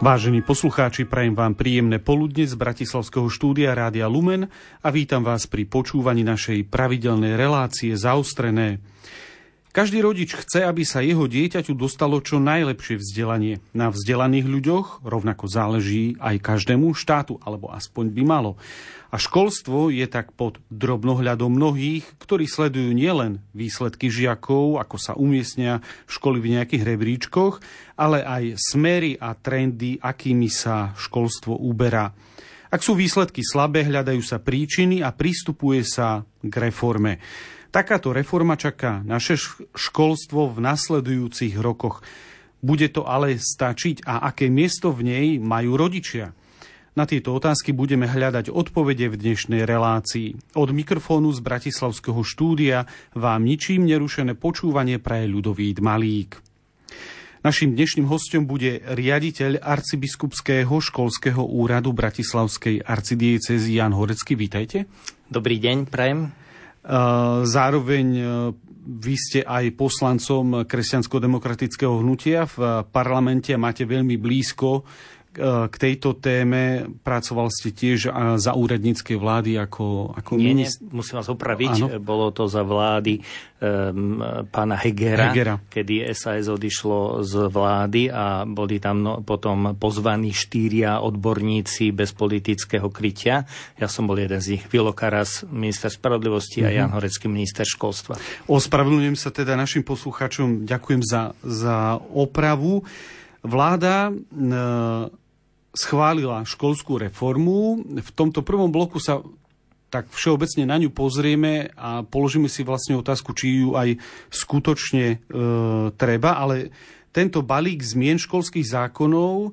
Vážení poslucháči, prajem vám príjemné poludne z bratislavského štúdia Rádia Lumen a vítam vás pri počúvaní našej pravidelnej relácie Zaostrené. Každý rodič chce, aby sa jeho dieťaťu dostalo čo najlepšie vzdelanie. Na vzdelaných ľuďoch rovnako záleží aj každému štátu, alebo aspoň by malo. A školstvo je tak pod drobnohľadom mnohých, ktorí sledujú nielen výsledky žiakov, ako sa umiestnia školy v nejakých rebríčkoch, ale aj smery a trendy, akými sa školstvo uberá. Ak sú výsledky slabé, hľadajú sa príčiny a pristupuje sa k reforme. Takáto reforma čaká naše školstvo v nasledujúcich rokoch. Bude to ale stačiť a aké miesto v nej majú rodičia? Na tieto otázky budeme hľadať odpovede v dnešnej relácii. Od mikrofónu z bratislavského štúdia vám ničím nerušené počúvanie praje Ľudovít Malík. Naším dnešným hostom bude riaditeľ arcibiskupského školského úradu Bratislavskej arcidiecézy Ján Horecký. Vítajte. Dobrý deň, prajem. Zároveň vy ste aj poslancom kresťansko-demokratického hnutia v parlamente a máte veľmi blízko k tejto téme. Pracoval ste tiež za úradníckej vlády ako minister? Nie, musím vás opraviť. Áno. Bolo to za vlády pána Hegera, kedy SAS odišlo z vlády a boli tam potom pozvaní 4 odborníci bez politického krytia. Ja som bol jeden z nich. Vilo Karas, minister spravodlivosti a Ján Horecký, minister školstva. Ospravedlňujem sa teda našim poslucháčom. Ďakujem za opravu. Vláda schválila školskú reformu. V tomto prvom bloku sa tak všeobecne na ňu pozrieme a položíme si vlastne otázku, či ju aj skutočne treba, ale tento balík zmien školských zákonov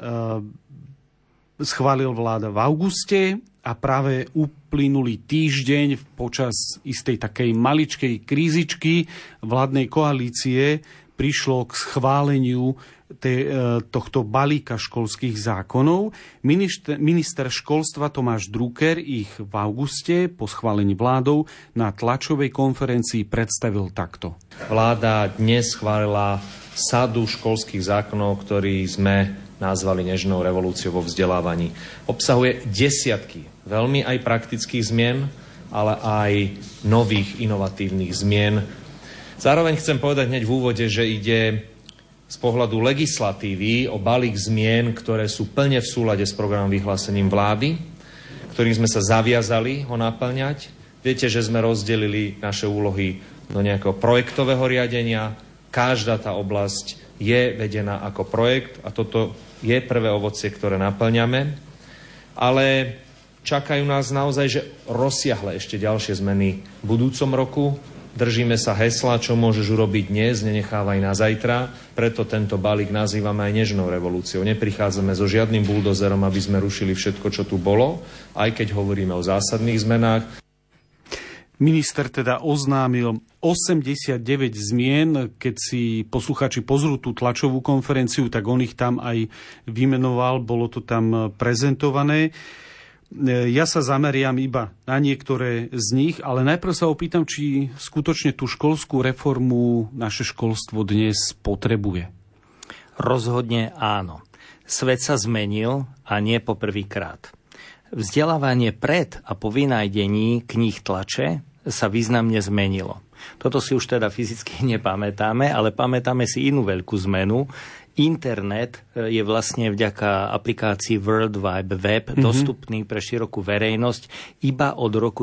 schválil vláda v auguste a práve uplynulý týždeň počas istej takej maličkej krízičky vládnej koalície prišlo k schváleniu tohto balíka školských zákonov. Minister školstva Tomáš Drucker ich v auguste po schválení vládou na tlačovej konferencii predstavil takto. Vláda dnes schválila sadu školských zákonov, ktorý sme nazvali nežnou revolúciou vo vzdelávaní. Obsahuje desiatky veľmi aj praktických zmien, ale aj nových inovatívnych zmien. Zároveň chcem povedať hneď v úvode, že ide z pohľadu legislatívy o balík zmien, ktoré sú plne v súlade s programom vyhlásením vlády, ktorým sme sa zaviazali ho naplňať. Viete, že sme rozdelili naše úlohy do nejakého projektového riadenia. Každá tá oblasť je vedená ako projekt a toto je prvé ovocie, ktoré naplňame. Ale čakajú nás naozaj, že rozsiahle ešte ďalšie zmeny v budúcom roku. Držíme sa hesla, čo môžeš urobiť dnes, nenechávaj na zajtra. Preto tento balík nazývame aj nežnou revolúciou. Neprichádzame so žiadnym buldozerom, aby sme rušili všetko, čo tu bolo, aj keď hovoríme o zásadných zmenách. Minister teda oznámil 89 zmien. Keď si poslucháči pozrú tú tlačovú konferenciu, tak on ich tam aj vymenoval, bolo to tam prezentované. Ja sa zameriam iba na niektoré z nich, ale najprv sa opýtam, či skutočne tú školskú reformu naše školstvo dnes potrebuje. Rozhodne áno. Svet sa zmenil a nie po prvýkrát. Vzdelávanie pred a po vynájdení kníh tlače sa významne zmenilo. Toto si už teda fyzicky nepamätáme, ale pamätáme si inú veľkú zmenu. Internet je vlastne vďaka aplikácii World Wide Web dostupný pre širokú verejnosť iba od roku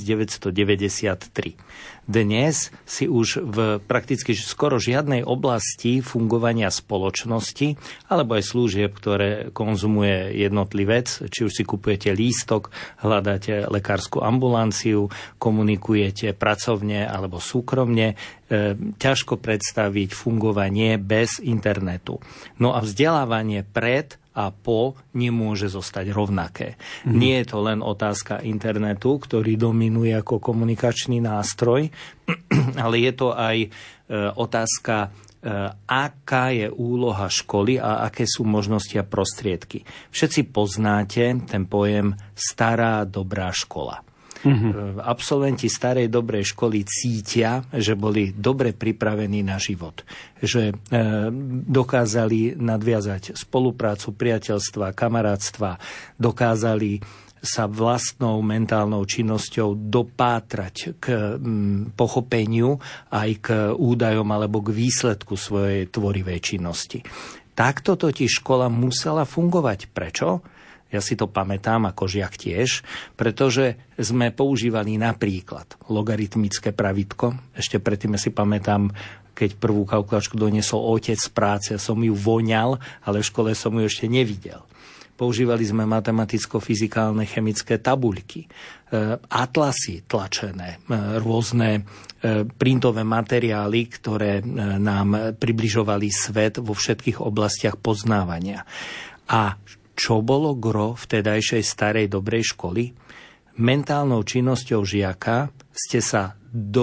1993. Dnes si už v prakticky skoro žiadnej oblasti fungovania spoločnosti alebo aj služieb, ktoré konzumuje jednotlivec, či už si kupujete lístok, hľadáte lekárskú ambulanciu, komunikujete pracovne alebo súkromne, ťažko predstaviť fungovanie bez internetu. No a vzdelávanie pred a po nemôže zostať rovnaké. Nie je to len otázka internetu, ktorý dominuje ako komunikačný nástroj, ale je to aj otázka, aká je úloha školy a aké sú možnosti a prostriedky. Všetci poznáte ten pojem stará dobrá škola. Absolventi starej dobrej školy cítia, že boli dobre pripravení na život. Že dokázali nadviazať spoluprácu, priateľstva, kamarátstva, dokázali sa vlastnou mentálnou činnosťou dopátrať k pochopeniu aj k údajom alebo k výsledku svojej tvorivej činnosti. Takto totiž škola musela fungovať. Prečo? Ja si to pamätám ako žiak tiež, pretože sme používali napríklad logaritmické pravítko. Ešte predtým si pamätám, keď prvú kalkulačku doniesol otec z práce, som ju voňal, ale v škole som ju ešte nevidel. Používali sme matematicko-fyzikálne chemické tabuľky, atlasy tlačené, rôzne printové materiály, ktoré nám približovali svet vo všetkých oblastiach poznávania. A čo bolo gro vtedajšej starej dobrej školy? Mentálnou činnosťou žiaka ste sa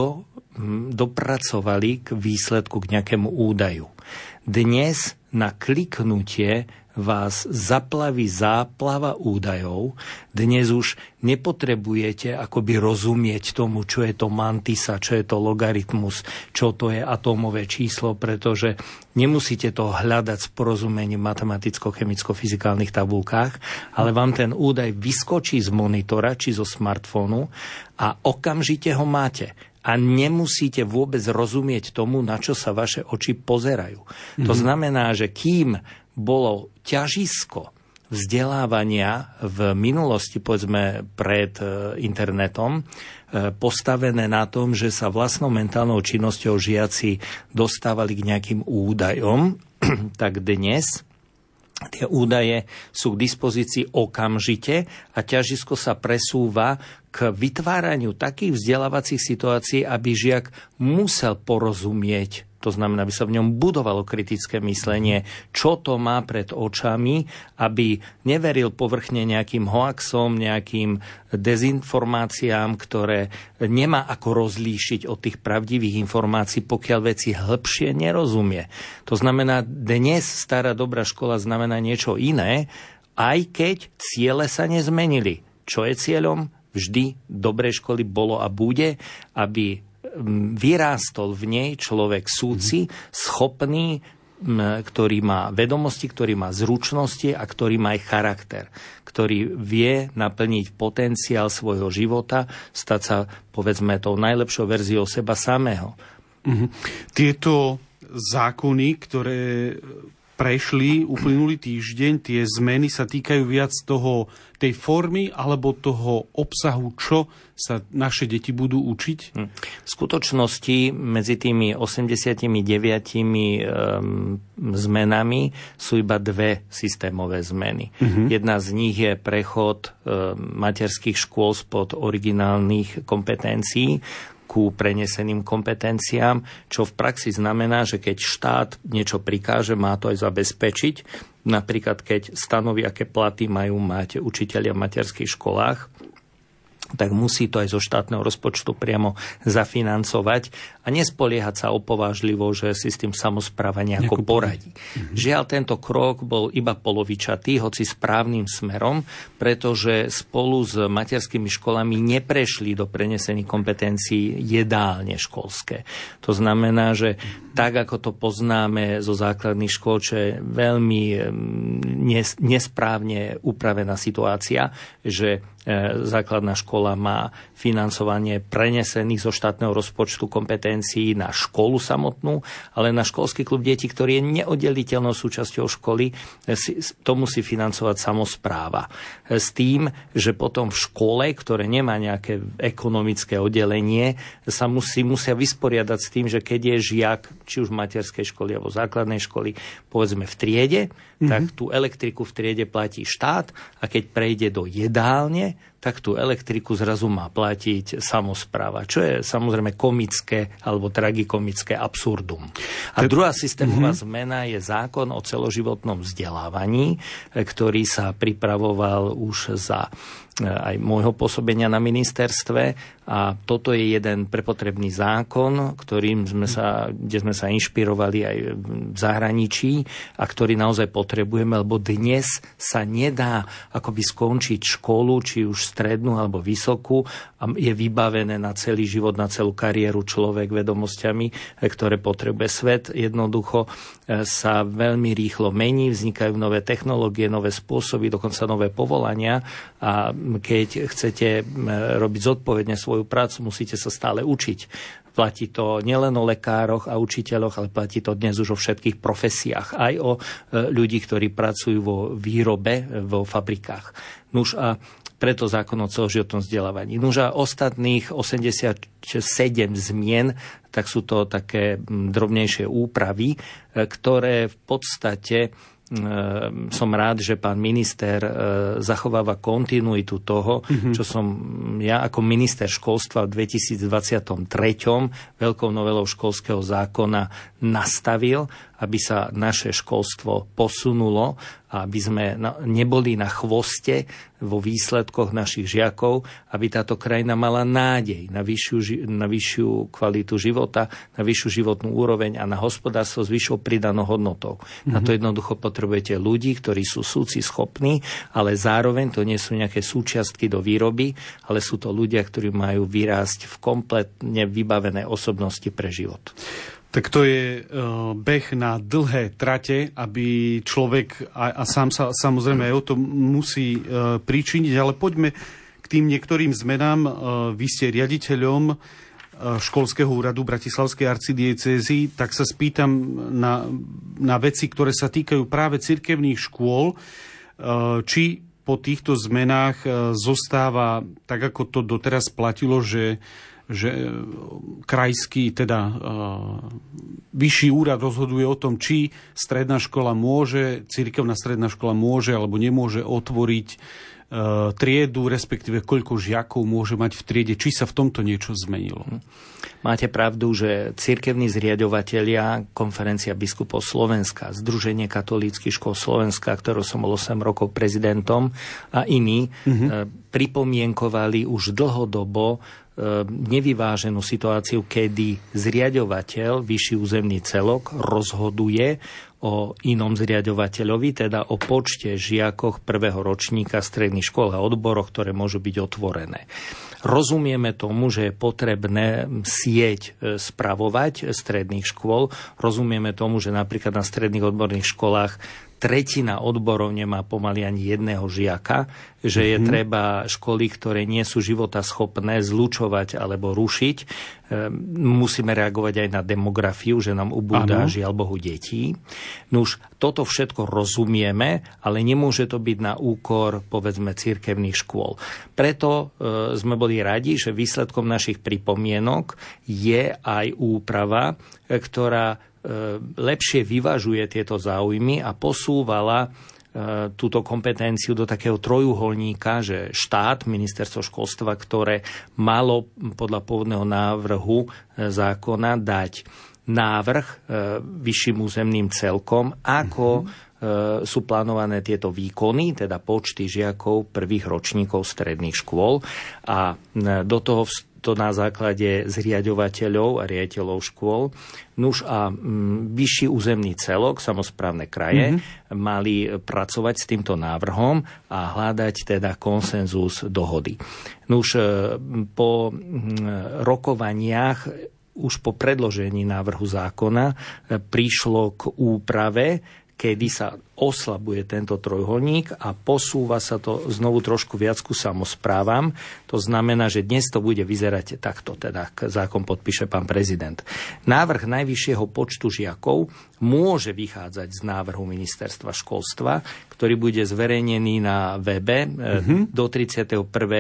dopracovali k výsledku, k nejakému údaju. Dnes na kliknutie vás zaplaví záplava údajov. Dnes už nepotrebujete akoby rozumieť tomu, čo je to mantisa, čo je to logaritmus, čo to je atómové číslo, pretože nemusíte to hľadať s porozumením matematicko-chemicko-fyzikálnych tabulkách, ale vám ten údaj vyskočí z monitora či zo smartfónu a okamžite ho máte. A nemusíte vôbec rozumieť tomu, na čo sa vaše oči pozerajú. To znamená, že kým bolo ťažisko vzdelávania v minulosti, povedzme pred internetom, postavené na tom, že sa vlastnou mentálnou činnosťou žiaci dostávali k nejakým údajom, tak dnes tie údaje sú k dispozícii okamžite a ťažisko sa presúva k vytváraniu takých vzdelávacích situácií, aby žiak musel porozumieť. To znamená, aby sa v ňom budovalo kritické myslenie, čo to má pred očami, aby neveril povrchne nejakým hoaxom, nejakým dezinformáciám, ktoré nemá ako rozlíšiť od tých pravdivých informácií, pokiaľ veci hĺbšie nerozumie. To znamená, dnes stará dobrá škola znamená niečo iné, aj keď ciele sa nezmenili. Čo je cieľom? Vždy dobrej školy bolo a bude, aby vyrástol v nej človek súci, schopný, ktorý má vedomosti, ktorý má zručnosti a ktorý má aj charakter, ktorý vie naplniť potenciál svojho života, stať sa, povedzme, tou najlepšou verziou seba samého. Tieto zákony, ktoré prešli uplynulý týždeň, tie zmeny sa týkajú viac tej formy alebo toho obsahu, čo sa naše deti budú učiť? V skutočnosti medzi tými 89 zmenami sú iba dve systémové zmeny. Jedna z nich je prechod materských škôl spod originálnych kompetencií ku preneseným kompetenciám, čo v praxi znamená, že keď štát niečo prikáže, má to aj zabezpečiť. Napríklad, keď stanoví, aké platy majú mať učitelia v materských školách, tak musí to aj zo štátneho rozpočtu priamo zafinancovať a nespoliehať sa opovážlivo, že si s tým samospráva nejako poradí. Žiaľ, tento krok bol iba polovičatý, hoci správnym smerom, pretože spolu s materskými školami neprešli do prenesených kompetencií jedálne školské. To znamená, že tak, ako to poznáme zo základných škôl, čo je veľmi nesprávne upravená situácia, že základná škola má financovanie prenesených zo štátneho rozpočtu kompetencií na školu samotnú, ale na školský klub detí, ktorý je neoddeliteľnou súčasťou školy, to musí financovať samospráva. S tým, že potom v škole, ktoré nemá nejaké ekonomické oddelenie, sa musia vysporiadať s tým, že keď je žiak, či už v materskej školy alebo základnej školy, povedzme v triede, tak tú elektriku v triede platí štát a keď prejde do jedálne, tak tú elektriku zrazu má platiť samospráva, čo je samozrejme komické alebo tragikomické absurdum. A druhá systémová zmena je zákon o celoživotnom vzdelávaní, ktorý sa pripravoval už za aj môjho pôsobenia na ministerstve a toto je jeden prepotrebný zákon, kde sme sa inšpirovali aj v zahraničí a ktorý naozaj potrebujeme, lebo dnes sa nedá akoby skončiť školu, či už strednú alebo vysokú a je vybavené na celý život, na celú kariéru človek vedomosťami, ktoré potrebuje svet. Jednoducho sa veľmi rýchlo mení, vznikajú nové technológie, nové spôsoby, dokonca nové povolania a keď chcete robiť zodpovedne svoju prácu, musíte sa stále učiť. Platí to nielen o lekároch a učiteľoch, ale platí to dnes už o všetkých profesiách, aj o ľudí, ktorí pracujú vo výrobe, vo fabrikách. Nuž a preto zákon o celoživotnom vzdelávaní. Nuž a ostatných 87 zmien, tak sú to také drobnejšie úpravy, ktoré v podstate som rád, že pán minister zachováva kontinuitu toho, čo som ja ako minister školstva v 2023 veľkou novelou školského zákona nastavil, aby sa naše školstvo posunulo a aby sme neboli na chvoste vo výsledkoch našich žiakov, aby táto krajina mala nádej na vyššiu kvalitu života, na vyššiu životnú úroveň a na hospodárstvo s vyššou pridanou hodnotou. Na to jednoducho potrebujete ľudí, ktorí sú súci schopní, ale zároveň to nie sú nejaké súčiastky do výroby, ale sú to ľudia, ktorí majú vyrásť v kompletne vybavené osobnosti pre život. Tak to je beh na dlhé trate, aby človek a sám sa samozrejme aj o to musí pričiniť, ale poďme k tým niektorým zmenám. Vy ste riaditeľom školského úradu Bratislavskej arcidiecézy, tak sa spýtam na veci, ktoré sa týkajú práve cirkevných škôl, či po týchto zmenách zostáva tak, ako to doteraz platilo, že krajský, teda vyšší úrad rozhoduje o tom, či stredná škola môže, cirkevná stredná škola môže alebo nemôže otvoriť triedu, respektíve koľko žiakov môže mať v triede, či sa v tomto niečo zmenilo. Máte pravdu, že cirkevní zriaďovatelia, Konferencia biskupov Slovenska, Združenie katolíckych škôl Slovenska, ktorého som bol 8 rokov prezidentom, a iní pripomienkovali už dlhodobo nevyváženú situáciu, kedy zriaďovateľ, vyšší územný celok, rozhoduje o inom zriaďovateľovi, teda o počte žiakoch prvého ročníka stredných škôl a odboroch, ktoré môžu byť otvorené. Rozumieme tomu, že je potrebné sieť spravovať stredných škôl. Rozumieme tomu, že napríklad na stredných odborných školách tretina odborov nemá pomaly ani jedného žiaka, že je treba školy, ktoré nie sú životaschopné, zlučovať alebo rušiť. Musíme reagovať aj na demografiu, že nám ubúda žiaľ Bohu detí. Nuž, toto všetko rozumieme, ale nemôže to byť na úkor, povedzme, cirkevných škôl. Preto sme boli radi, že výsledkom našich pripomienok je aj úprava, ktorá lepšie vyvažuje tieto záujmy a posúvala túto kompetenciu do takého trojuholníka, že štát, ministerstvo školstva, ktoré malo podľa pôvodného návrhu zákona dať návrh vyšším územným celkom, ako sú plánované tieto výkony, teda počty žiakov prvých ročníkov stredných škôl a do toho to na základe zriaďovateľov a riaditeľov škôl. Nuž a vyšší územný celok, samosprávne kraje, mali pracovať s týmto návrhom a hľadať teda konsenzus dohody. Nuž po rokovaniach, už po predložení návrhu zákona, prišlo k úprave, kedy sa oslabuje tento trojuholník a posúva sa to znovu trošku viac ku samosprávam. To znamená, že dnes to bude vyzerať takto, teda zákon podpíše pán prezident. Návrh najvyššieho počtu žiakov môže vychádzať z návrhu ministerstva školstva, ktorý bude zverejnený na webe do 31.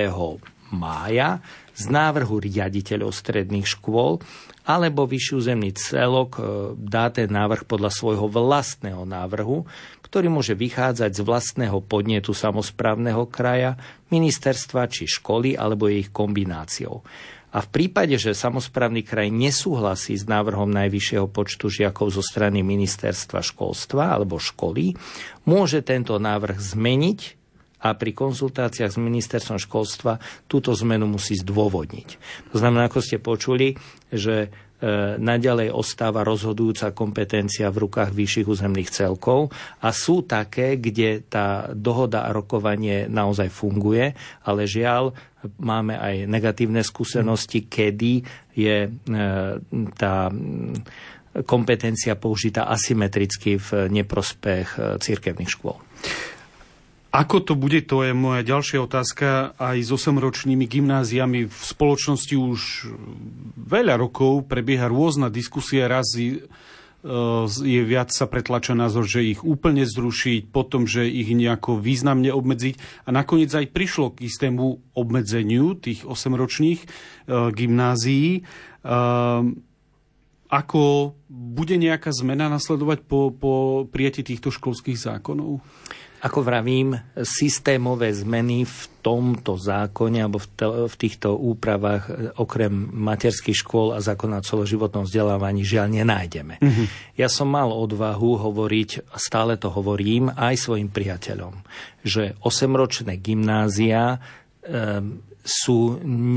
mája, z návrhu riaditeľov stredných škôl, alebo vyšší územný celok dá ten návrh podľa svojho vlastného návrhu, ktorý môže vychádzať z vlastného podnetu samosprávneho kraja, ministerstva či školy, alebo je ich kombináciou. A v prípade, že samosprávny kraj nesúhlasí s návrhom najvyššieho počtu žiakov zo strany ministerstva školstva alebo školy, môže tento návrh zmeniť a pri konzultáciách s ministerstvom školstva túto zmenu musí zdôvodniť. To znamená, ako ste počuli, že naďalej ostáva rozhodujúca kompetencia v rukách vyšších územných celkov a sú také, kde tá dohoda a rokovanie naozaj funguje, ale žiaľ, máme aj negatívne skúsenosti, kedy je tá kompetencia použitá asymetricky v neprospech cirkevných škôl. Ako to bude, to je moja ďalšia otázka, aj s 8-ročnými gymnáziami. V spoločnosti už veľa rokov prebieha rôzna diskusia, raz je viac sa pretlača názor, že ich úplne zrušiť, potom, že ich nejako významne obmedziť a nakoniec aj prišlo k istému obmedzeniu tých 8-ročných gymnázií. Ako bude nejaká zmena nasledovať po prijatí týchto školských zákonov? Ako vravím, systémové zmeny v tomto zákone alebo v týchto úpravách okrem materských škôl a zákona o celoživotnom vzdelávaní žiaľ nenájdeme. Ja som mal odvahu hovoriť, a stále to hovorím, aj svojim priateľom, že 8-ročné gymnázia sú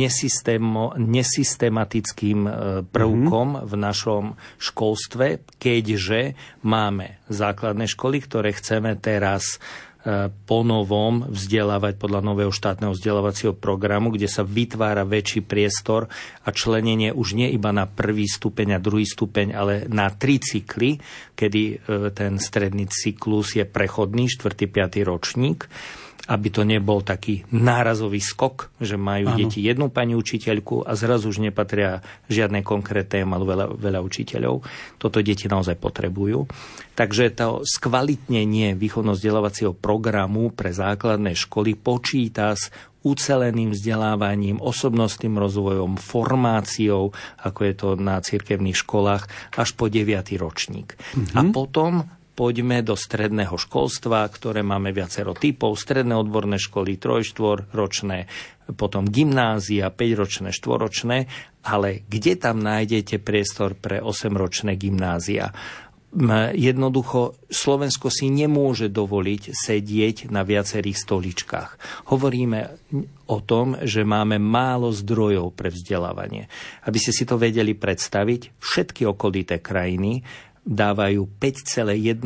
nesystematickým prvkom v našom školstve, keďže máme základné školy, ktoré chceme teraz po novom vzdelávať podľa nového štátneho vzdelávacieho programu, kde sa vytvára väčší priestor a členenie už nie iba na prvý stupeň a druhý stupeň, ale na 3 cykly, kedy ten stredný cyklus je prechodný, 4., 5. ročník, aby to nebol taký nárazový skok, že majú deti jednu pani učiteľku a zrazu už nepatria žiadne konkrétne, majú veľa učiteľov. Toto deti naozaj potrebujú. Takže to skvalitnenie výchovno-vzdelávacieho programu pre základné školy počíta s uceleným vzdelávaním, osobnostným rozvojom, formáciou, ako je to na cirkevných školách, až po 9. ročník. A potom poďme do stredného školstva, ktoré máme viacero typov. Stredné odborné školy, 3-4 ročné, potom gymnázia, 5-ročné, 4-ročné. Ale kde tam nájdete priestor pre 8-ročné gymnázia? Jednoducho, Slovensko si nemôže dovoliť sedieť na viacerých stoličkách. Hovoríme o tom, že máme málo zdrojov pre vzdelávanie. Aby ste si to vedeli predstaviť, všetky okolité krajiny dávajú 5,1%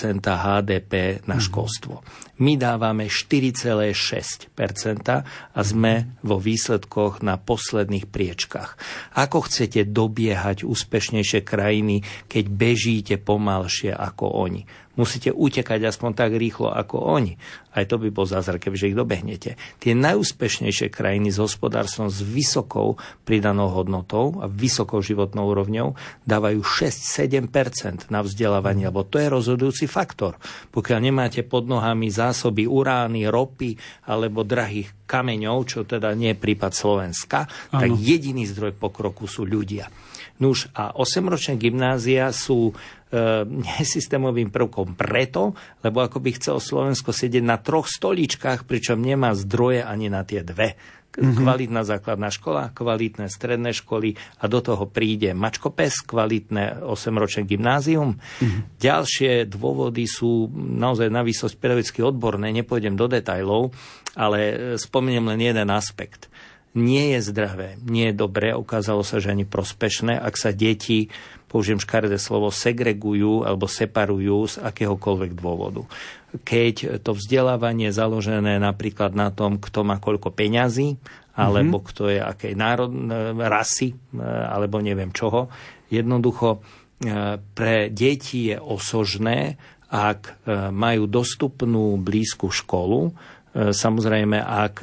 HDP na školstvo. My dávame 4,6% a sme vo výsledkoch na posledných priečkach. Ako chcete dobiehať úspešnejšie krajiny, keď bežíte pomalšie ako oni? Musíte utekať aspoň tak rýchlo ako oni. Aj to by bol zázrak, kebyže ich dobehnete. Tie najúspešnejšie krajiny s hospodárstvom s vysokou pridanou hodnotou a vysokou životnou úrovňou dávajú 6-7% na vzdelávanie, lebo to je rozhodujúci faktor. Pokiaľ nemáte pod nohami zásoby urány, ropy alebo drahých kameňov, čo teda nie je prípad Slovenska, tak jediný zdroj pokroku sú ľudia. Nuž a 8-ročné gymnázia sú nesystémovým prvkom preto, lebo ako by chcel Slovensko sedieť na 3 stoličkách, pričom nemá zdroje ani na tie 2. Kvalitná základná škola, kvalitné stredné školy a do toho príde mačkopes, kvalitné 8-ročné gymnázium. Ďalšie dôvody sú naozaj na výsosť pedagogicky odborné, nepôjdem do detailov, ale spomeniem len jeden aspekt. Nie je zdravé, nie je dobré, ukázalo sa, že ani prospešné, ak sa deti, použijem škaredé slovo, segregujú alebo separujú z akéhokoľvek dôvodu. Keď to vzdelávanie je založené napríklad na tom, kto má koľko peňazí, alebo kto je akej rasy, alebo neviem čoho, jednoducho pre deti je osožné, ak majú dostupnú blízku školu. Samozrejme, ak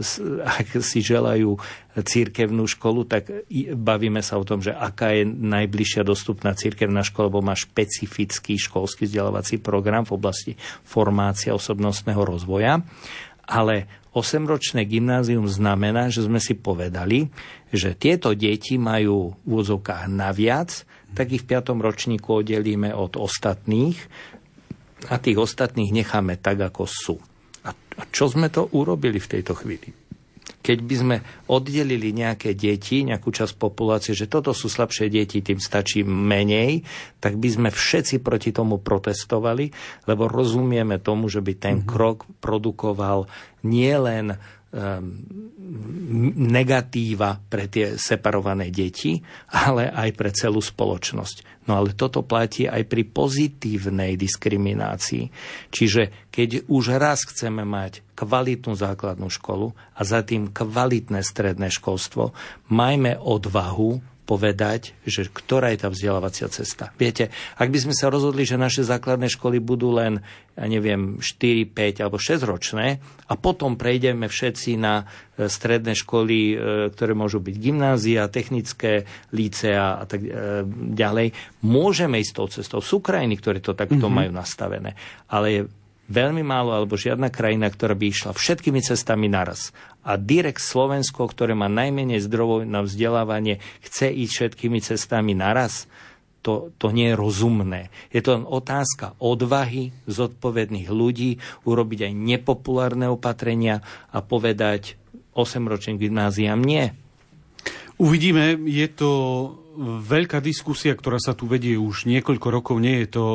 si želajú cirkevnú školu, tak bavíme sa o tom, že aká je najbližšia dostupná cirkevná škola, lebo má špecifický školský vzdelávací program v oblasti formácie osobnostného rozvoja. Ale 8-ročné gymnázium znamená, že sme si povedali, že tieto deti majú v úvodzovkách naviac, tak ich v 5. ročníku oddelíme od ostatných a tých ostatných necháme tak, ako sú. A čo sme to urobili v tejto chvíli? Keď by sme oddelili nejaké deti, nejakú časť populácie, že toto sú slabšie deti, tým stačí menej, tak by sme všetci proti tomu protestovali, lebo rozumieme tomu, že by ten krok produkoval nielen negatíva pre tie separované deti, ale aj pre celú spoločnosť. No ale toto platí aj pri pozitívnej diskriminácii. Čiže keď už raz chceme mať kvalitnú základnú školu a za tým kvalitné stredné školstvo, majme odvahu povedať, že ktorá je tá vzdelávacia cesta. Viete, ak by sme sa rozhodli, že naše základné školy budú len, 4, 5 alebo 6 ročné a potom prejdeme všetci na stredné školy, ktoré môžu byť gymnázia, technické lícea a tak ďalej, môžeme ísť tou cestou. Sú krajiny, ktoré to takto majú nastavené. Ale je veľmi málo alebo žiadna krajina, ktorá by išla všetkými cestami naraz. A direkt Slovensko, ktoré má najmenej zdrojov na vzdelávanie, chce ísť všetkými cestami naraz. To nie je rozumné. Je to otázka odvahy zodpovedných ľudí urobiť aj nepopulárne opatrenia a povedať 8-ročným gymnáziám nie. Uvidíme, je to veľká diskusia, ktorá sa tu vedie už niekoľko rokov. Nie je to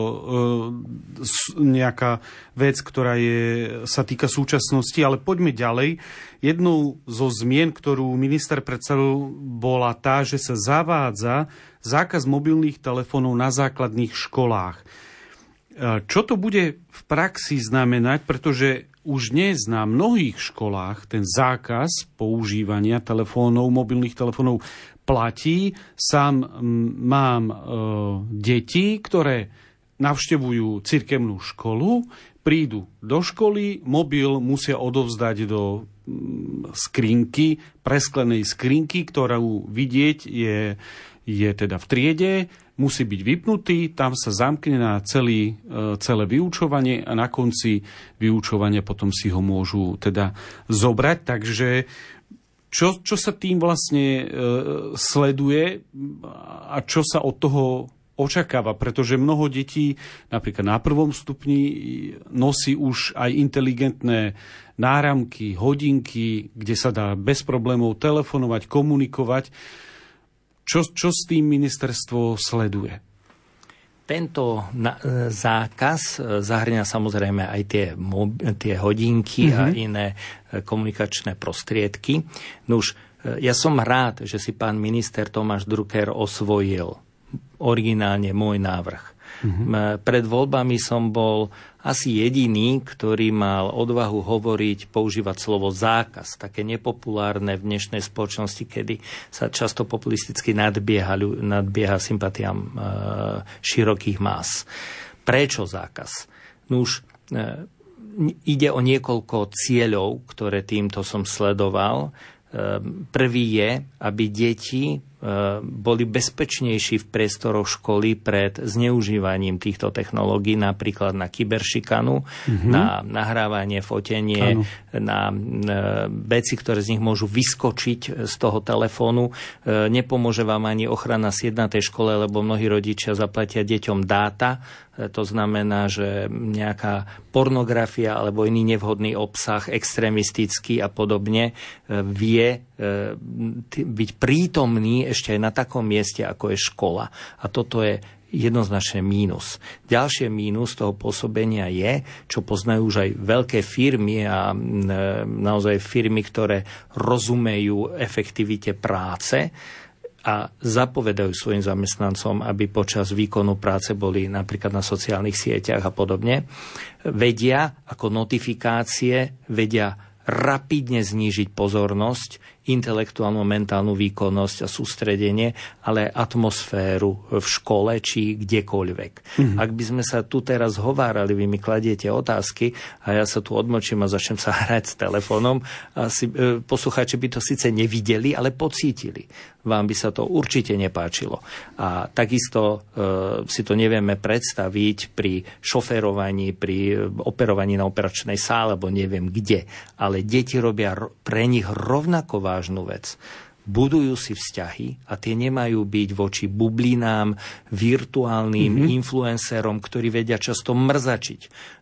nejaká vec, ktorá sa týka súčasnosti, ale poďme ďalej. Jednou zo zmien, ktorú minister predstavil, bola tá, že sa zavádza zákaz mobilných telefónov na základných školách. Čo to bude v praxi znamenať, pretože už dnes na mnohých školách ten zákaz používania mobilných telefónov platí. Sám mám deti, ktoré navštevujú cirkevnú školu, prídu do školy, mobil musia odovzdať do skrinky, presklenej skrinky, ktorú vidieť je teda v triede, musí byť vypnutý, tam sa zamkne na celé vyučovanie a na konci vyučovania potom si ho môžu teda zobrať. Takže čo sa tým vlastne sleduje a čo sa od toho očakáva? Pretože mnoho detí napríklad na 1. stupni nosí už aj inteligentné náramky, hodinky, kde sa dá bez problémov telefonovať, komunikovať. Čo s tým ministerstvo sleduje? Tento zákaz zahŕňa samozrejme aj tie hodinky a iné komunikačné prostriedky. Nuž, ja som rád, že si pán minister Tomáš Drucker osvojil originálne môj návrh. Pred voľbami som bol asi jediný, ktorý mal odvahu používať slovo zákaz, také nepopulárne v dnešnej spoločnosti, kedy sa často populisticky nadbieha sympatiám širokých más. Prečo zákaz? Nuž, ide o niekoľko cieľov, ktoré týmto som sledoval. Prvý je, aby deti boli bezpečnejší v priestoroch školy pred zneužívaním týchto technológií, napríklad na kyberšikanu, na nahrávanie, fotenie, na veci, ktoré z nich môžu vyskočiť z toho telefónu. Nepomôže vám ani ochrana sieť na tej škole, lebo mnohí rodičia zaplatia deťom dáta. To znamená, že nejaká pornografia alebo iný nevhodný obsah, extrémistický a podobne, vie byť prítomný ešte aj na takom mieste, ako je škola. A toto je jednoznačne mínus. Ďalšie mínus toho pôsobenia je, čo poznajú už aj veľké firmy a naozaj firmy, ktoré rozumejú efektivite práce a zapovedajú svojim zamestnancom, aby počas výkonu práce boli napríklad na sociálnych sieťach a podobne. Vedia ako notifikácie, vedia rapidne znížiť pozornosť, intelektuálnu, mentálnu výkonnosť a sústredenie, ale atmosféru v škole či kdekoľvek. Ak by sme sa tu teraz hovárali, vy mi kladiete otázky a ja sa tu odmlčím a začnem sa hrať s telefónom, poslucháči by to síce nevideli, ale pocítili. Vám by sa to určite nepáčilo. A takisto si to nevieme predstaviť pri šoférovaní, pri operovaní na operačnej sále, alebo neviem kde. Ale deti robia pre nich rovnako vážnu vec. Budujú si vzťahy a tie nemajú byť voči bublinám, virtuálnym influencerom, ktorí vedia často mrzačiť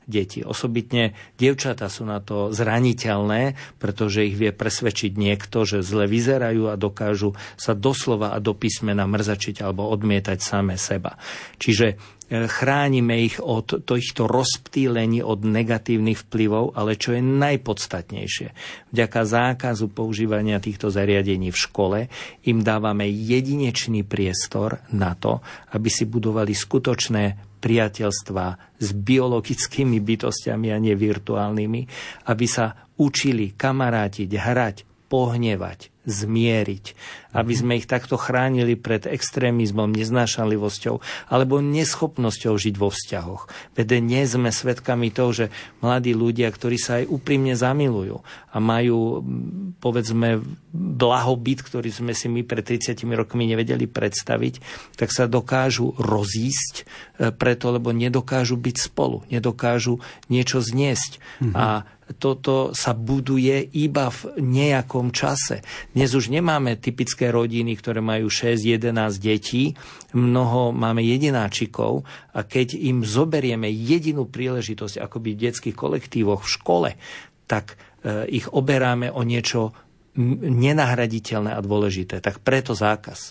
deti. Osobitne dievčatá sú na to zraniteľné, pretože ich vie presvedčiť niekto, že zle vyzerajú a dokážu sa doslova a do písmena mrzačiť alebo odmietať same seba. Čiže chránime ich od týchto rozptýlení, od negatívnych vplyvov, ale čo je najpodstatnejšie, vďaka zákazu používania týchto zariadení v škole im dávame jedinečný priestor na to, aby si budovali skutočné priateľstva s biologickými bytostiami a nie virtuálnymi, aby sa učili kamarátiť, hrať, pohnevať, zmieriť, aby sme ich takto chránili pred extrémizmom, neznášanlivosťou alebo neschopnosťou žiť vo vzťahoch. Veď dnes sme svedkami toho, že mladí ľudia, ktorí sa aj úprimne zamilujú a majú, povedzme, blahobyt, ktorý sme si my pred 30 rokmi nevedeli predstaviť, tak sa dokážu rozísť preto, lebo nedokážu byť spolu, nedokážu niečo zniesť. A toto sa buduje iba v nejakom čase. Dnes už nemáme typické rodiny, ktoré majú 6-11 detí, mnoho máme jedináčikov a keď im zoberieme jedinú príležitosť ako byť v detských kolektívoch v škole, tak ich oberáme o niečo nenahraditeľné a dôležité. Tak preto zákaz.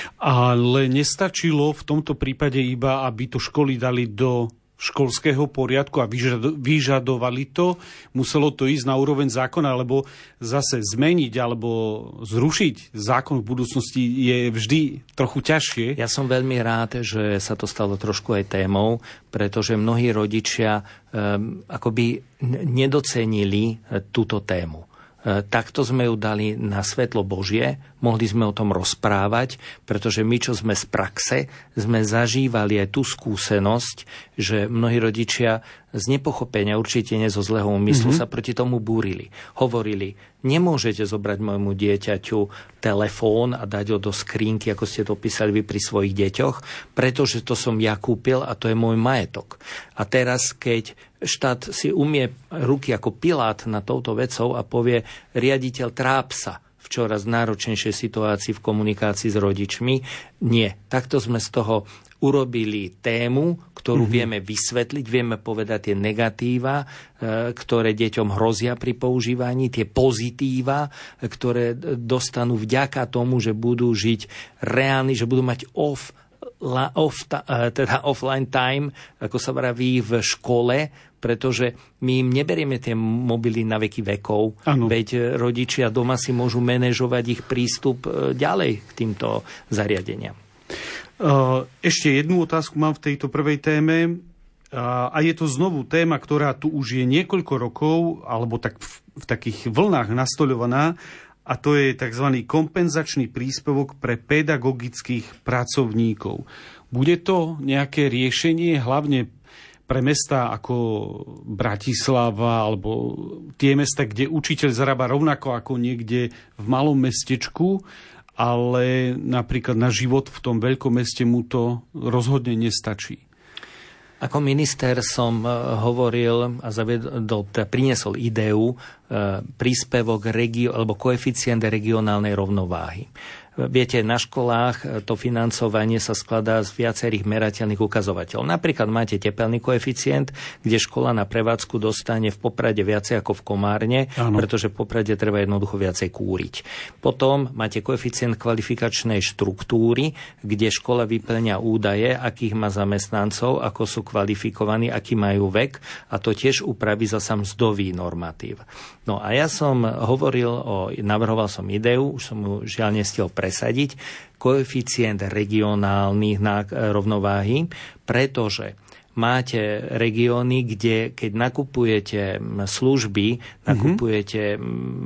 Ale nestačilo v tomto prípade iba, aby to školy dali do školského poriadku a vyžadovali to, muselo to ísť na úroveň zákona, alebo zase zmeniť alebo zrušiť zákon v budúcnosti je vždy trochu ťažšie. Ja som veľmi rád, že sa to stalo trošku aj témou, pretože mnohí rodičia akoby nedocenili túto tému. Takto sme ju dali na svetlo Božie, mohli sme o tom rozprávať, pretože my, čo sme z praxe, sme zažívali aj tú skúsenosť, že mnohí rodičia z nepochopenia, určite nie zo zlého úmyslu, sa proti tomu búrili. Hovorili, nemôžete zobrať môjmu dieťaťu telefón a dať ho do skrínky, ako ste to písali vy pri svojich deťoch, pretože to som ja kúpil a to je môj majetok. A teraz, keď štát si umie ruky ako Pilát na touto vecou a povie, riaditeľ, tráp sa v čoraz náročnejšej situácii v komunikácii s rodičmi. Nie. Takto sme z toho urobili tému, ktorú vieme vysvetliť, vieme povedať tie negatíva, ktoré deťom hrozia pri používaní, tie pozitíva, ktoré dostanú vďaka tomu, že budú žiť reálny, že budú mať offline time, ako sa vraví v škole, pretože my im neberieme tie mobily na veky vekov, veď rodičia doma si môžu manažovať ich prístup ďalej k týmto zariadeniam. Ešte jednu otázku mám v tejto prvej téme a je to znovu téma, ktorá tu už je niekoľko rokov, alebo tak v takých vlnách nastoľovaná, a to je tzv. Kompenzačný príspevok pre pedagogických pracovníkov. Bude to nejaké riešenie, hlavne pre mestá ako Bratislava alebo tie mesta, kde učiteľ zarába rovnako ako niekde v malom mestečku, ale napríklad na život v tom veľkom meste mu to rozhodne nestačí. Ako minister som hovoril a priniesol ideu príspevok alebo koeficient regionálnej rovnováhy. Viete, na školách to financovanie sa skladá z viacerých merateľných ukazovateľov. Napríklad máte tepelný koeficient, kde škola na prevádzku dostane v Poprade viacej ako v Komárne, pretože v Poprade treba jednoducho viacej kúriť. Potom máte koeficient kvalifikačnej štruktúry, kde škola vyplňa údaje, akých má zamestnancov, ako sú kvalifikovaní, aký majú vek, a to tiež upraví zasa mzdový normatív. No a ja som navrhoval som ideu, už som ju žiaľ nestiel presadiť, koeficient regionálnych rovnováhy, pretože máte regióny, kde keď nakupujete služby, nakupujete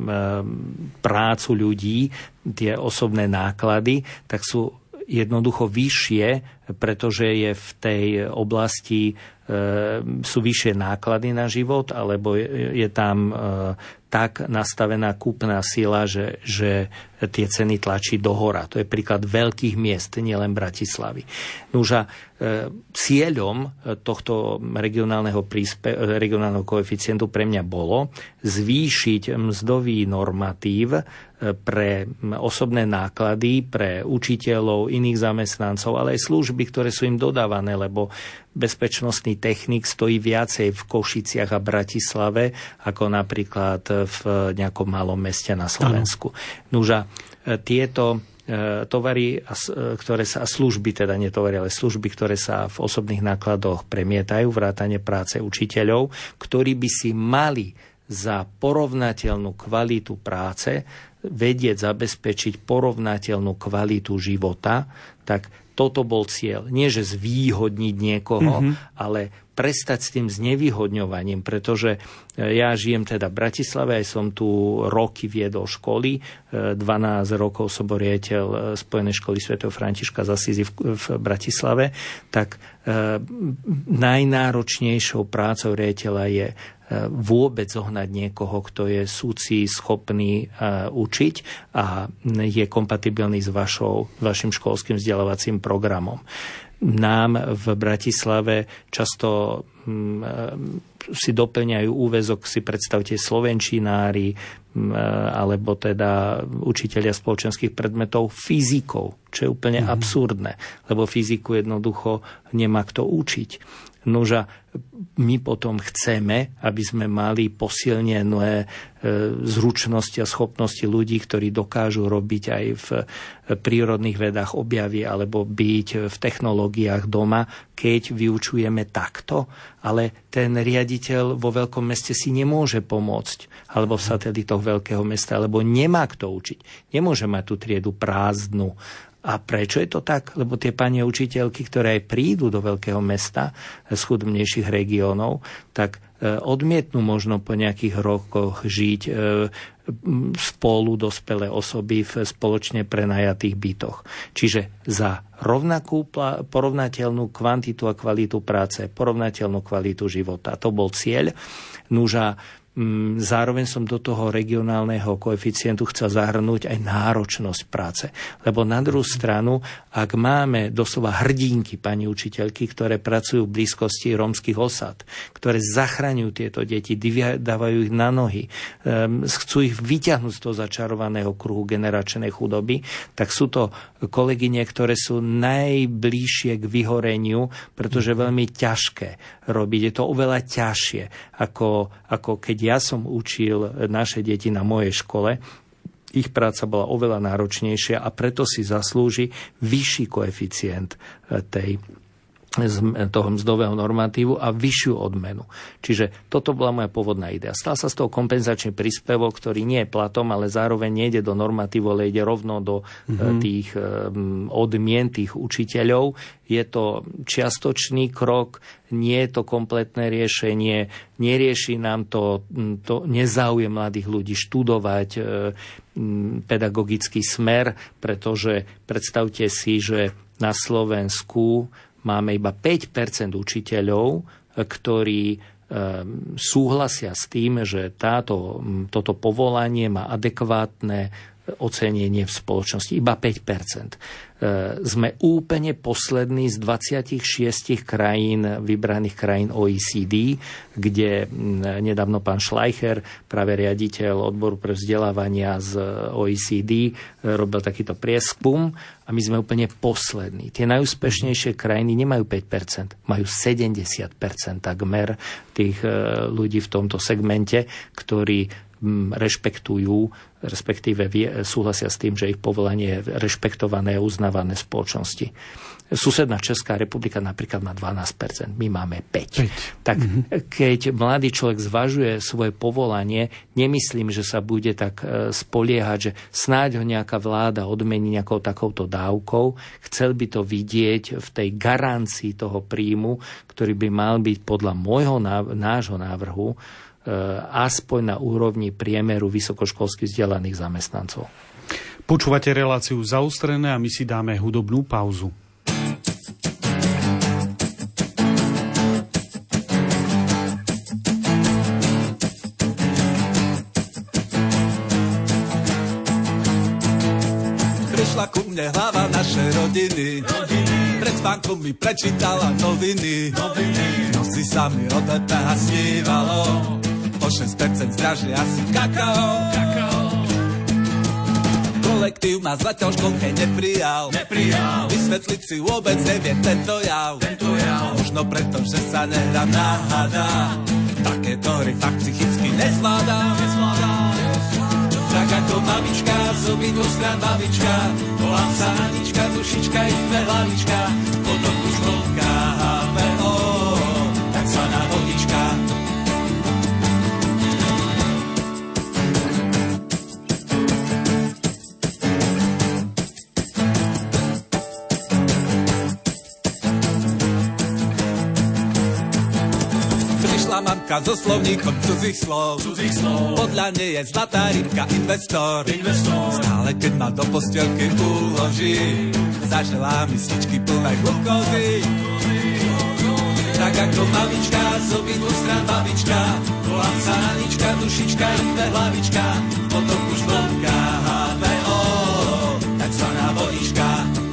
prácu ľudí, tie osobné náklady, tak sú jednoducho vyššie, pretože je v tej oblasti sú vyššie náklady na život, alebo je tam tak nastavená kúpna sila, že tie ceny tlačí dohora. To je príklad veľkých miest, nielen Bratislavy. Nuža, cieľom tohto regionálneho koeficientu pre mňa bolo zvýšiť mzdový normatív pre osobné náklady, pre učiteľov, iných zamestnancov, ale aj služby služby, ktoré sú im dodávané, lebo bezpečnostný technik stojí viacej v Košiciach a Bratislave ako napríklad v nejakom malom meste na Slovensku. Nuža, tieto tovary, ktoré sa, služby, teda nie tovary, ale služby, ktoré sa v osobných nákladoch premietajú, vrátane práce učiteľov, ktorí by si mali za porovnateľnú kvalitu práce vedieť zabezpečiť porovnateľnú kvalitu života, tak toto bol cieľ. Nie, že zvýhodniť niekoho, ale prestať s tým znevýhodňovaním, pretože ja žijem teda v Bratislave, aj som tu roky viedol školy, 12 rokov som bol riaditeľ Spojenej školy svätého Františka z Asízy v Bratislave, tak najnáročnejšou prácou riaditeľa je vôbec zohnať niekoho, kto je súci schopný učiť a je kompatibilný s vašim školským vzdelávacím programom. Nám v Bratislave často si doplňajú úväzok, si predstavte slovenčinári alebo teda učitelia spoločenských predmetov fyzikou, čo je úplne absurdné, lebo fyziku jednoducho nemá kto učiť. Nože my potom chceme, aby sme mali posilnené zručnosti a schopnosti ľudí, ktorí dokážu robiť aj v prírodných vedách objavy alebo byť v technológiách doma, keď vyučujeme takto, ale ten riaditeľ vo veľkom meste si nemôže pomôcť, alebo v satelitoch veľkého mesta, lebo nemá kto učiť. Nemôže mať tú triedu prázdnu. A prečo je to tak? Lebo tie pani učiteľky, ktoré aj prídu do veľkého mesta z chudobnejších regiónov, tak odmietnú možno po nejakých rokoch žiť spolu dospelé osoby v spoločne prenajatých bytoch. Čiže za rovnakú porovnateľnú kvantitu a kvalitu práce, porovnateľnú kvalitu života. To bol cieľ. Nuža zároveň som do toho regionálneho koeficientu chcel zahrnúť aj náročnosť práce. Lebo na druhú stranu, ak máme doslova hrdinky pani učiteľky, ktoré pracujú v blízkosti rómskych osad, ktoré zachraňujú tieto deti, dávajú ich na nohy, chcú ich vyťahnuť z toho začarovaného kruhu generačnej chudoby, tak sú to kolegyne, ktoré sú najbližšie k vyhoreniu, pretože je veľmi ťažké robiť. Je to oveľa ťažšie, ako keď ja som učil naše deti na mojej škole. Ich práca bola oveľa náročnejšia a preto si zaslúži vyšší koeficient toho mzdového normatívu a vyššiu odmenu. Čiže toto bola moja pôvodná idea. Stal sa z toho kompenzačný príspevok, ktorý nie je platom, ale zároveň nejde do normatívu, ale ide rovno do tých odmien tých učiteľov. Je to čiastočný krok, nie je to kompletné riešenie, nerieši nám to nezáujem mladých ľudí študovať pedagogický smer, pretože predstavte si, že na Slovensku máme iba 5% učiteľov, ktorí súhlasia s tým, že toto povolanie má adekvátne ocenenie v spoločnosti. Iba 5%. Sme úplne poslední z 26 krajín, vybraných krajín OECD, kde nedávno pán Schleicher, práve riaditeľ odboru pre vzdelávania z OECD, robil takýto prieskum a my sme úplne poslední. Tie najúspešnejšie krajiny nemajú 5%, majú 70% takmer tých ľudí v tomto segmente, ktorí rešpektujú, respektíve súhlasia s tým, že ich povolanie je rešpektované a uznávané v spoločnosti. Susedná Česká republika napríklad má 12%, my máme 5%. Tak keď mladý človek zvažuje svoje povolanie, nemyslím, že sa bude tak spoliehať, že snáď ho nejaká vláda odmení nejakou takouto dávkou. Chcel by to vidieť v tej garancii toho príjmu, ktorý by mal byť podľa nášho návrhu aspoň na úrovni priemeru vysokoškolských vzdelaných zamestnancov. Počúvate reláciu Zaostrené a my si dáme hudobnú pauzu. Prišla ku mne hlava našej rodiny. Pred spánkom mi prečítala noviny. Nosy sa mi od EPH snívalo. O 6% zdražili asi kakao. kolektív ma zatiaľ školke neprijal. Vysvetliť si vôbec neviem tento jav. Možno preto, že sa nehrám na hada. Takéto hry fakt psychicky nezvládam. Tak ako mamička, z obidvoch strán babička. Volám sa Anička, dušička i dve hlavička. Potom už vlnká HVO, takzvaná vodička. Mamka so slovníkom cudzích slov. Podľa nej je zlatá rybka investor. Stále keď ma do postielky uloží, zaželá misličky plné glukózy. Tak ako mamička, z obidvoch strán babička. Volám sa Anička, dušička i dve hlavička. Potom už vlnká HVO, takzvaná vodička.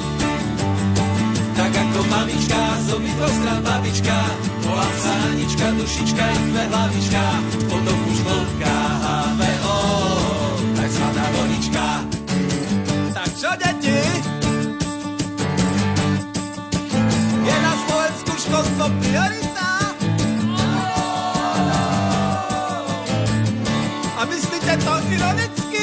Tak ako mamička, z obidvoch strán babička. Volám sa Anička, dušička i dve hlavička. Potom už vlnká HVO, takzvaná vodička. Tak čo, deti? Je na Slovensku školstvo priorita? A myslíte to ironicky?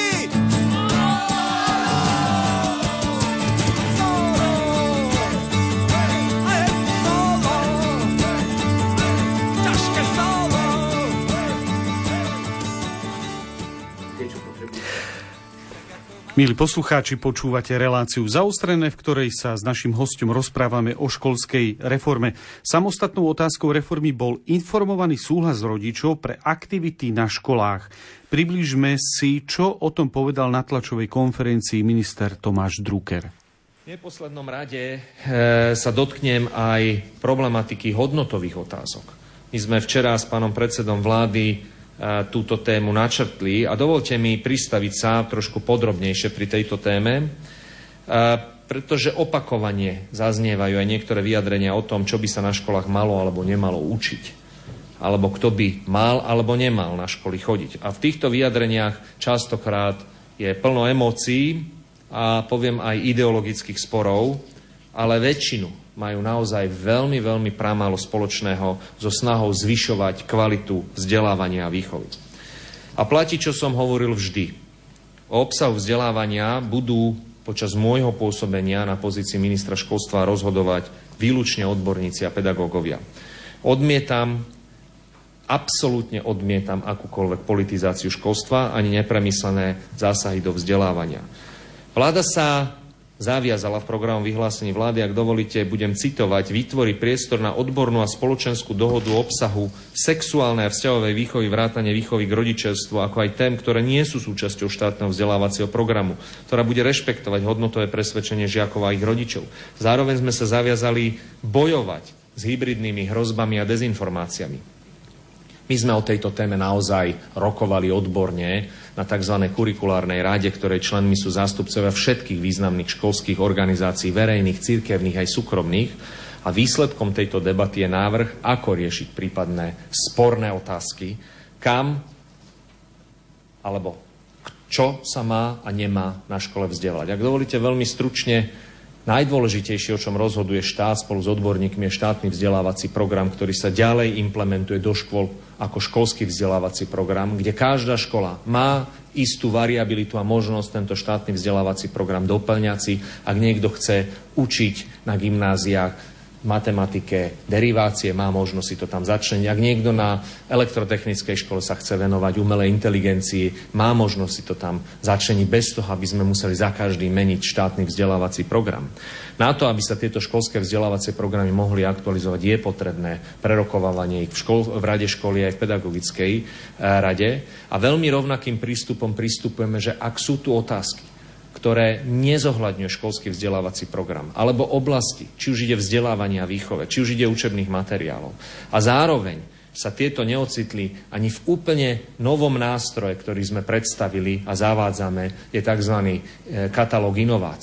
Milí poslucháči, počúvate reláciu Zaostrené, v ktorej sa s naším hosťom rozprávame o školskej reforme. Samostatnou otázkou reformy bol informovaný súhlas rodičov pre aktivity na školách. Približme si, čo o tom povedal na tlačovej konferencii minister Tomáš Drucker. V neposlednom rade sa dotknem aj problematiky hodnotových otázok. My sme včera s pánom predsedom vlády túto tému načrtli a dovolte mi pristaviť sa trošku podrobnejšie pri tejto téme, pretože opakovane zaznievajú aj niektoré vyjadrenia o tom, čo by sa na školách malo alebo nemalo učiť, alebo kto by mal alebo nemal na školy chodiť. A v týchto vyjadreniach častokrát je plno emócií a poviem aj ideologických sporov, ale väčšinu majú naozaj veľmi, veľmi pramálo spoločného so snahou zvyšovať kvalitu vzdelávania a výchovy. A platí, čo som hovoril vždy. O obsahu vzdelávania budú počas môjho pôsobenia na pozícii ministra školstva rozhodovať výlučne odborníci a pedagógovia. Absolútne odmietam akúkoľvek politizáciu školstva ani nepremyslené zásahy do vzdelávania. Vláda sa zaviazala v programovom vyhlásení vlády, ak dovolíte, budem citovať, vytvorí priestor na odbornú a spoločenskú dohodu o obsahu sexuálnej a vzťahovej výchovy, vrátane výchovy k rodičovstvu, ako aj tém, ktoré nie sú súčasťou štátneho vzdelávacieho programu, ktorá bude rešpektovať hodnotové presvedčenie žiakov a ich rodičov. Zároveň sme sa zaviazali bojovať s hybridnými hrozbami a dezinformáciami. My sme o tejto téme naozaj rokovali odborne na tzv. Kurikulárnej rade, ktorej členmi sú zástupcovia všetkých významných školských organizácií, verejných, cirkevných aj súkromných. A výsledkom tejto debaty je návrh, ako riešiť prípadné sporné otázky, kam alebo čo sa má a nemá na škole vzdelávať. Ak dovolíte veľmi stručne, najdôležitejšie, o čom rozhoduje štát spolu s odborníkmi, je štátny vzdelávací program, ktorý sa ďalej implementuje do škôl ako školský vzdelávací program, kde každá škola má istú variabilitu a možnosť tento štátny vzdelávací program doplňať si, ak niekto chce učiť na gymnáziách matematike, derivácie, má možnosť si to tam začleniť. Ak niekto na elektrotechnickej škole sa chce venovať umelej inteligencii, má možnosť si to tam začleniť bez toho, aby sme museli za každý meniť štátny vzdelávací program. Na to, aby sa tieto školské vzdelávacie programy mohli aktualizovať, je potrebné prerokovávanie ich v rade školy aj v pedagogickej rade. A veľmi rovnakým prístupom pristupujeme, že ak sú tu otázky, ktoré nezohľadňuje školský vzdelávací program, alebo oblasti, či už ide vzdelávania a výchove, či už ide učebných materiálov. A zároveň sa tieto neocitli ani v úplne novom nástroje, ktorý sme predstavili a zavádzame, je tzv. Katalóg inovácií.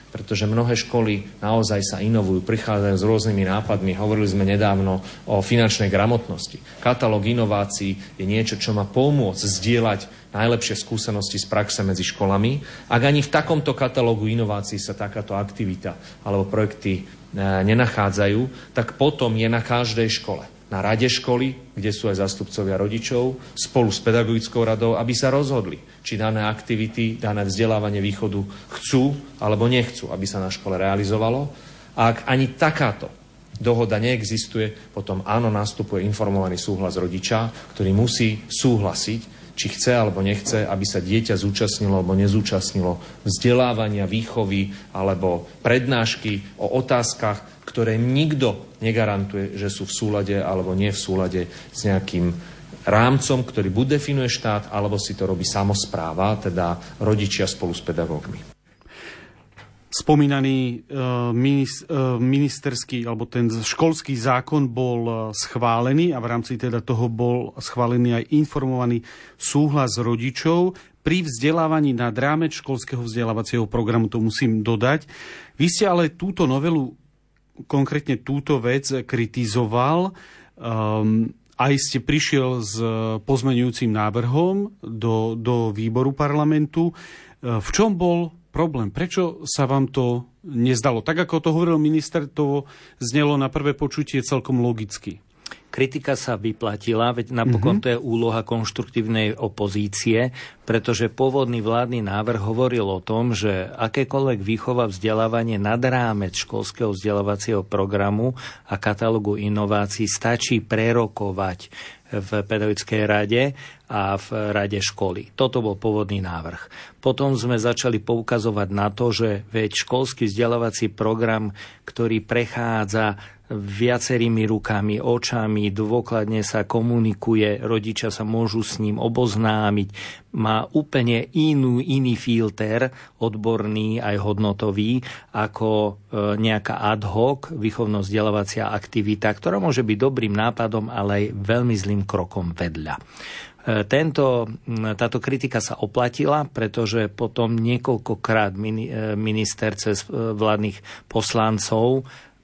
pretože mnohé školy naozaj sa inovujú, prichádzajú s rôznymi nápadmi. Hovorili sme nedávno o finančnej gramotnosti. Katalóg inovácií je niečo, čo má pomôcť zdieľať najlepšie skúsenosti z praxe medzi školami. Ak ani v takomto katalógu inovácií sa takáto aktivita alebo projekty nenachádzajú, tak potom je na každej škole, na rade školy, kde sú aj zástupcovia rodičov, spolu s pedagogickou radou, aby sa rozhodli, či dané aktivity, dané vzdelávanie východu chcú alebo nechcú, aby sa na škole realizovalo. A ak ani takáto dohoda neexistuje, potom áno, nastupuje informovaný súhlas rodiča, ktorý musí súhlasiť, či chce alebo nechce, aby sa dieťa zúčastnilo alebo nezúčastnilo vzdelávania, výchovy alebo prednášky o otázkach, ktoré nikto negarantuje, že sú v súlade alebo nie v súlade s nejakým rámcom, ktorý buď definuje štát, alebo si to robí samospráva, teda rodičia spolu s pedagógmi. Spomínaný ministerský alebo ten školský zákon bol schválený a v rámci teda toho bol schválený aj informovaný súhlas rodičov pri vzdelávaní nad rámec školského vzdelávacieho programu, to musím dodať. Vy ste ale túto novelu, konkrétne túto vec kritizoval, aj ste prišiel s pozmeňujúcim návrhom do výboru parlamentu. V čom bol problém? Prečo sa vám to nezdalo? Tak, ako to hovoril minister, to znelo na prvé počutie celkom logicky. Kritika sa vyplatila, veď napokon to je úloha konštruktívnej opozície, pretože pôvodný vládny návrh hovoril o tom, že akékoľvek výchova vzdelávanie nad rámec školského vzdelávacieho programu a katalógu inovácií stačí prerokovať v pedagogickej rade a v rade školy. Toto bol pôvodný návrh. Potom sme začali poukazovať na to, že veď školský vzdelávací program, ktorý prechádza viacerými rukami, očami, dôkladne sa komunikuje, rodičia sa môžu s ním oboznámiť, má úplne iný filter, odborný aj hodnotový, ako nejaká ad hoc výchovno-vzdelávacia aktivita, ktorá môže byť dobrým nápadom, ale aj veľmi zlým krokom vedľa. Táto kritika sa oplatila, pretože potom niekoľkokrát minister cez vládnych poslancov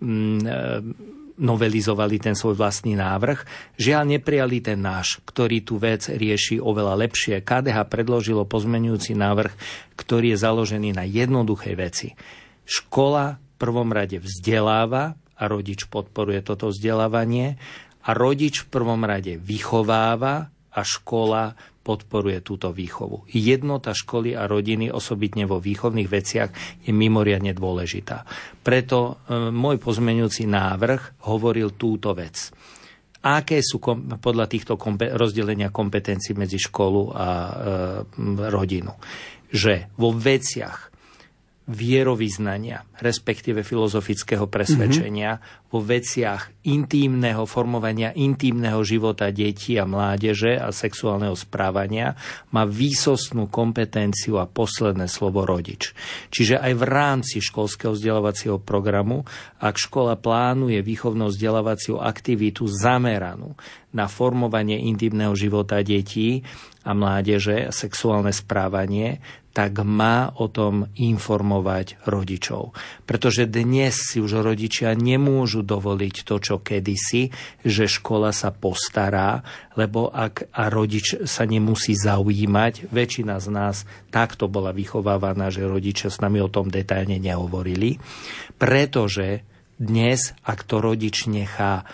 novelizovali ten svoj vlastný návrh. Žiaľ, neprijali ten náš, ktorý tú vec rieši oveľa lepšie. KDH predložilo pozmeňujúci návrh, ktorý je založený na jednoduchej veci. Škola v prvom rade vzdeláva a rodič podporuje toto vzdelávanie a rodič v prvom rade vychováva a škola podporuje túto výchovu. Jednota školy a rodiny, osobitne vo výchovných veciach, je mimoriadne dôležitá. Preto môj pozmeňujúci návrh hovoril túto vec. Aké sú podľa týchto rozdelenia kompetencií medzi školu a rodinu? Že vo veciach vierovyznania, respektíve filozofického presvedčenia, vo veciach intímneho formovania intímneho života detí a mládeže a sexuálneho správania má výsostnú kompetenciu a posledné slovo rodič. Čiže aj v rámci školského vzdelávacieho programu, ak škola plánuje výchovno-vzdelávaciu aktivitu zameranú na formovanie intímneho života detí a mládeže a sexuálne správanie, tak má o tom informovať rodičov. Pretože dnes si už rodičia nemôžu dovoliť to, čo kedysi, že škola sa postará, lebo ak a rodič sa nemusí zaujímať, väčšina z nás takto bola vychovávaná, že rodičia s nami o tom detailne nehovorili. Pretože dnes, ak to rodič nechá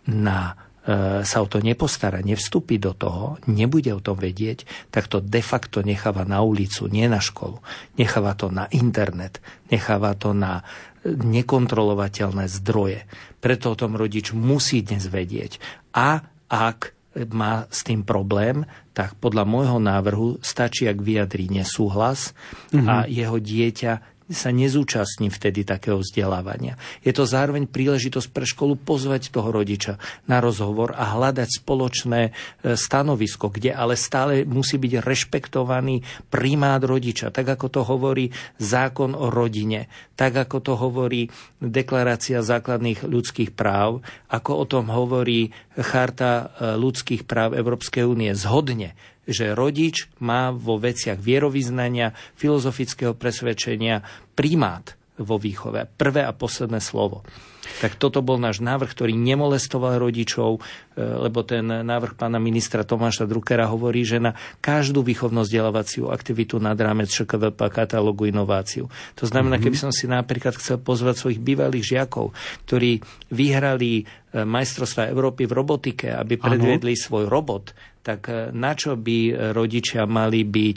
sa o to nepostará, nevstúpi do toho, nebude o tom vedieť, tak to de facto necháva na ulicu, nie na školu. Necháva to na internet, necháva to na nekontrolovateľné zdroje. Preto o tom rodič musí dnes vedieť. A ak má s tým problém, tak podľa môjho návrhu stačí, ak vyjadrí nesúhlas a jeho dieťa sa nezúčastní vtedy takého vzdelávania. Je to zároveň príležitosť pre školu pozvať toho rodiča na rozhovor a hľadať spoločné stanovisko, kde ale stále musí byť rešpektovaný primát rodiča, tak ako to hovorí zákon o rodine, tak ako to hovorí Deklarácia základných ľudských práv, ako o tom hovorí Charta ľudských práv Európskej únie zhodne, že rodič má vo veciach vierovyznania, filozofického presvedčenia primát vo výchove. Prvé a posledné slovo. Tak toto bol náš návrh, ktorý nemolestoval rodičov, lebo ten návrh pána ministra Tomáša Druckera hovorí, že na každú výchovno-vzdelávaciu aktivitu nad rámec ŠKVP katalógu inováciu. To znamená, keby som si napríklad chcel pozvať svojich bývalých žiakov, ktorí vyhrali majstrovstvá Európy v robotike, aby predviedli svoj robot, tak na čo by rodičia mali byť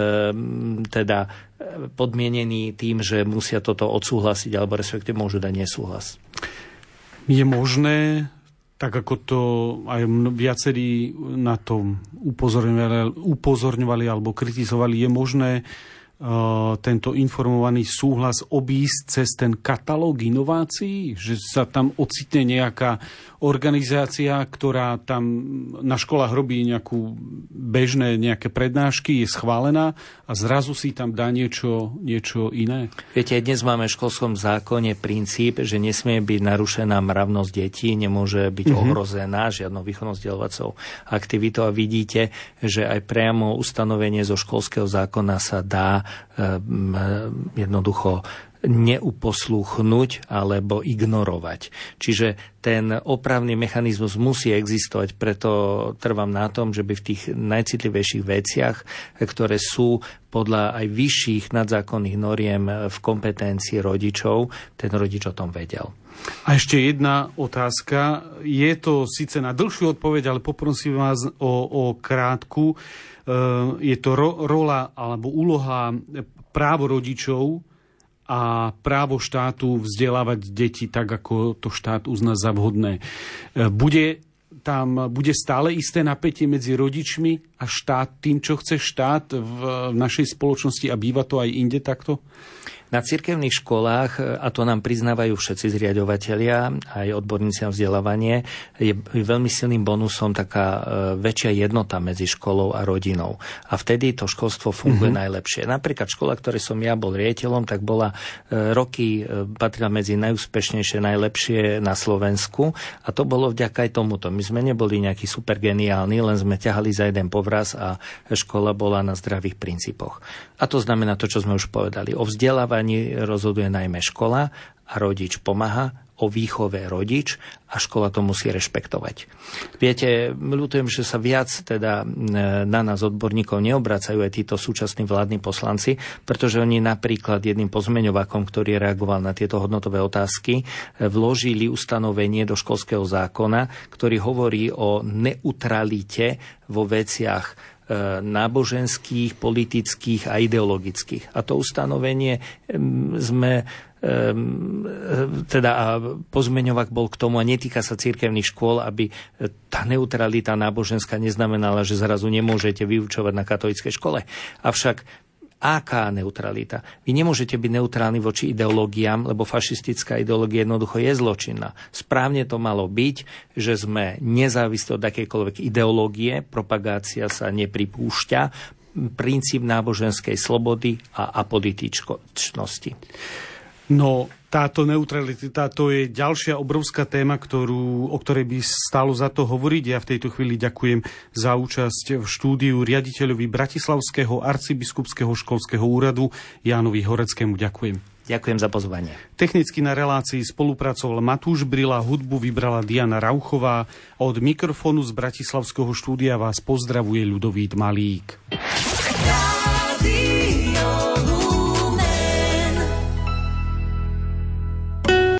teda podmienení tým, že musia toto odsúhlasiť, alebo respektíve môžu dať nesúhlas? Je možné, tak ako to aj viacerí na to upozorňovali alebo kritizovali, je možné tento informovaný súhlas obísť cez ten katalóg inovácií, že sa tam ocitne nejaká organizácia, ktorá tam na školách robí nejaké prednášky, je schválená a zrazu si tam dá niečo iné. Viete, dnes máme v školskom zákone princíp, že nesmie byť narušená mravnosť detí, nemôže byť ohrozená žiadnou výchovno-vzdelávacou aktivitou a vidíte, že aj priamo ustanovenie zo školského zákona sa dá jednoducho neuposlúchnuť alebo ignorovať. Čiže ten opravný mechanizmus musí existovať, preto trvám na tom, že by v tých najcitlivejších veciach, ktoré sú podľa aj vyšších nadzákonných noriem v kompetencii rodičov, ten rodič o tom vedel. A ešte jedna otázka. Je to síce na dlhšiu odpoveď, ale poprosím vás o krátku. Je to rola alebo úloha právo rodičov a právo štátu vzdelávať deti tak, ako to štát uzná za vhodné. Bude stále isté napätie medzi rodičmi a štát, tým, čo chce štát v našej spoločnosti a býva to aj inde takto? Na cirkevných školách, a to nám priznávajú všetci zriaďovatelia, aj odborníci na vzdelávanie, je veľmi silným bonusom taká väčšia jednota medzi školou a rodinou. A vtedy to školstvo funguje najlepšie. Napríklad škola, ktorej som ja bol riaditeľom, tak bola roky, patrila medzi najúspešnejšie, najlepšie na Slovensku. A to bolo vďaka aj tomuto. My sme neboli nejakí super geniálni, len sme ťahali za jeden povraz a škola bola na zdravých princípoch. A to znamená to, čo sme už povedali. O vzdelávaní rozhoduje najmä škola a rodič pomáha, o výchove rodič a škola to musí rešpektovať. Viete, ľutujem, že sa viac teda na nás odborníkov neobracajú aj títo súčasní vládni poslanci, pretože oni napríklad jedným pozmeňovakom, ktorý reagoval na tieto hodnotové otázky, vložili ustanovenie do školského zákona, ktorý hovorí o neutralite vo veciach náboženských, politických a ideologických. A to ustanovenie sme teda pozmeňovak bol k tomu a netýka sa cirkevných škôl, aby tá neutralita náboženská neznamenala, že zrazu nemôžete vyučovať na katolíckej škole. Avšak aká neutralita? Vy nemôžete byť neutrálni voči ideológiám, lebo fašistická ideológia jednoducho je zločinná. Správne to malo byť, že sme nezávislí od akejkoľvek ideológie, propagácia sa nepripúšťa, princíp náboženskej slobody a apolitičnosti. No, táto neutralita, to je ďalšia obrovská téma, o ktorej by stálo za to hovoriť. Ja v tejto chvíli ďakujem za účasť v štúdiu riaditeľovi Bratislavského arcibiskupského školského úradu Jánovi Horeckému. Ďakujem. Ďakujem za pozvanie. Technicky na relácii spolupracoval Matúš Brila, hudbu vybrala Diana Rauchová a od mikrofónu z bratislavského štúdia vás pozdravuje Ľudovít Malík.